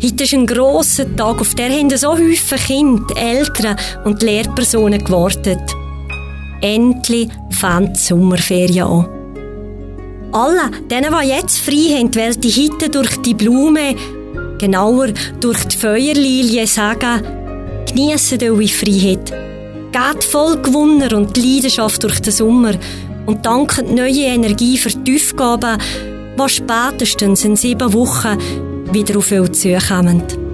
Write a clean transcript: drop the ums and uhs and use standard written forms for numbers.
Heute ist ein grosser Tag, auf der haben so viele Kinder, Eltern und Lehrpersonen gewartet. Endlich fängt die Sommerferien an. Alle, denen, die jetzt frei haben, weil die heute durch die Blume, genauer durch die Feuerlilie sagen, geniessen eure Freiheit. Geht voll Gewunner und Leidenschaft durch den Sommer und danken neue Energie für die Aufgaben, die spätestens in 7 Wochen wieder auf euch zukommen.